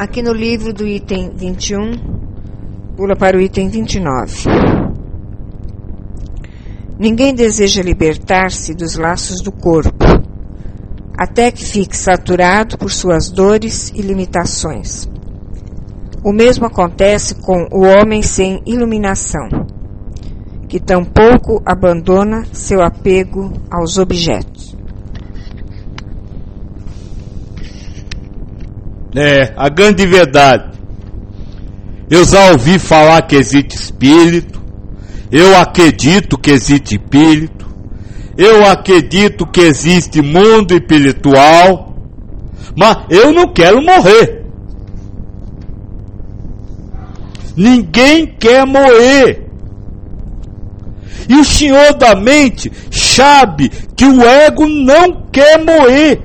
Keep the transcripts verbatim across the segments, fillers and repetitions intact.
aqui no livro do item vinte e um, pula para o item vinte e nove. Ninguém deseja libertar-se dos laços do corpo, até que fique saturado por suas dores e limitações. O mesmo acontece com o homem sem iluminação, que tampouco abandona seu apego aos objetos. É, a grande verdade. Eu já ouvi falar que existe espírito, eu acredito que existe espírito, eu acredito que existe mundo espiritual, mas eu não quero morrer. Ninguém quer morrer. E o senhor da mente sabe que o ego não quer morrer.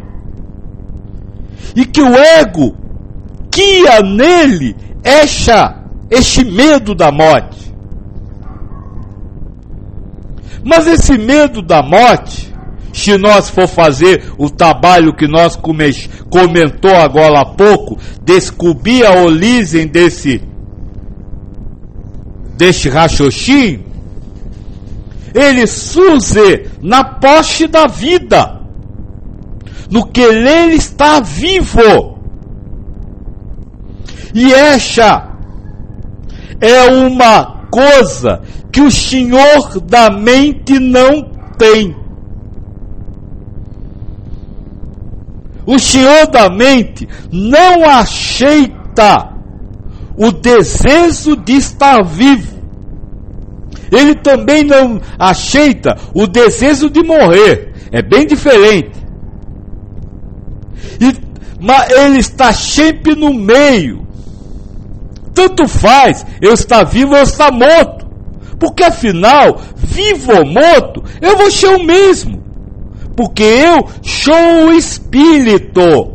E que o ego cria nele essa, esse medo da morte. Mas esse medo da morte, se nós for fazer o trabalho que nós come, comentou agora há pouco, descobrir a origem desse, desse raciocínio, ele surge na posse da vida, no querer estar vivo. E essa é uma coisa que o senhor da mente não tem. O senhor da mente não aceita o desejo de estar vivo. Ele também não aceita o desejo de morrer. É bem diferente. E, mas ele está sempre no meio. Tanto faz eu estar vivo ou eu estar morto. Porque afinal, vivo ou morto, eu vou ser o mesmo. Porque eu sou o espírito.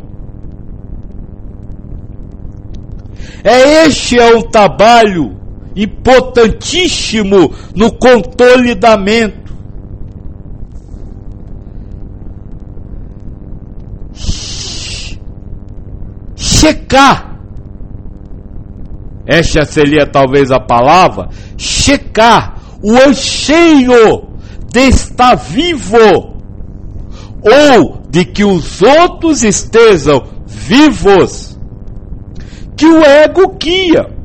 É este é um trabalho importantíssimo no controle da mente. Checar. Esta seria talvez a palavra. Checar o anseio de estar vivo ou de que os outros estejam vivos, que o ego guia.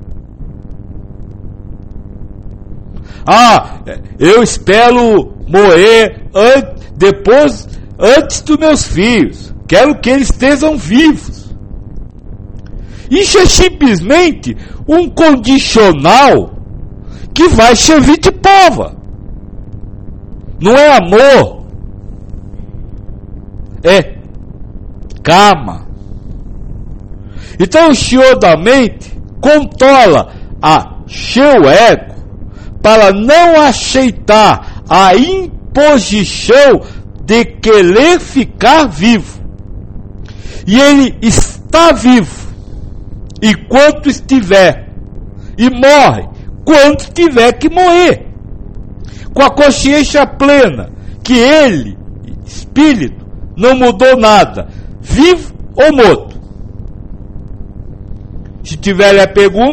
Ah, eu espero morrer an- depois, antes dos meus filhos. Quero que eles estejam vivos. Isso é simplesmente um condicional que vai servir de prova. Não é amor. É karma. Então o senhor da mente controla a seu ego para não aceitar a imposição de querer ficar vivo. E ele está vivo enquanto estiver, e morre quando tiver que morrer, com a consciência plena que ele, espírito, não mudou nada, vivo ou morto. Se tiver a pergunta,